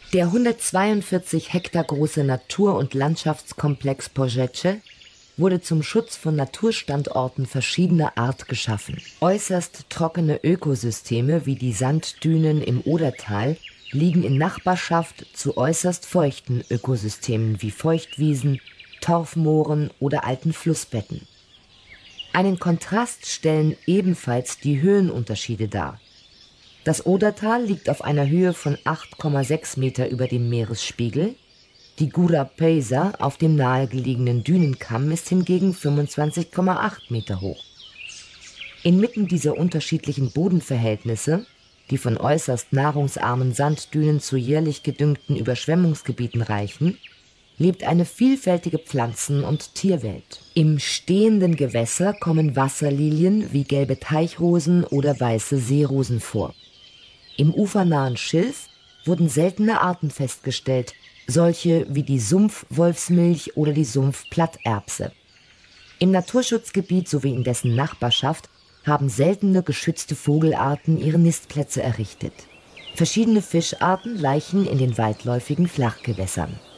Der 142 Hektar große Natur- und Landschaftskomplex Porzece wurde zum Schutz von Naturstandorten verschiedener Art geschaffen. Äußerst trockene Ökosysteme wie die Sanddünen im Odertal liegen in Nachbarschaft zu äußerst feuchten Ökosystemen wie Feuchtwiesen, Torfmooren oder alten Flussbetten. Einen Kontrast stellen ebenfalls die Höhenunterschiede dar. Das Odertal liegt auf einer Höhe von 8,6 Meter über dem Meeresspiegel. Die Gurapeysa auf dem nahegelegenen Dünenkamm ist hingegen 25,8 Meter hoch. Inmitten dieser unterschiedlichen Bodenverhältnisse, die von äußerst nahrungsarmen Sanddünen zu jährlich gedüngten Überschwemmungsgebieten reichen, lebt eine vielfältige Pflanzen- und Tierwelt. Im stehenden Gewässer kommen Wasserlilien wie gelbe Teichrosen oder weiße Seerosen vor. Im ufernahen Schilf wurden seltene Arten festgestellt, solche wie die Sumpfwolfsmilch oder die Sumpfplatterbse. Im Naturschutzgebiet sowie in dessen Nachbarschaft haben seltene geschützte Vogelarten ihre Nistplätze errichtet. Verschiedene Fischarten laichen in den weitläufigen Flachgewässern.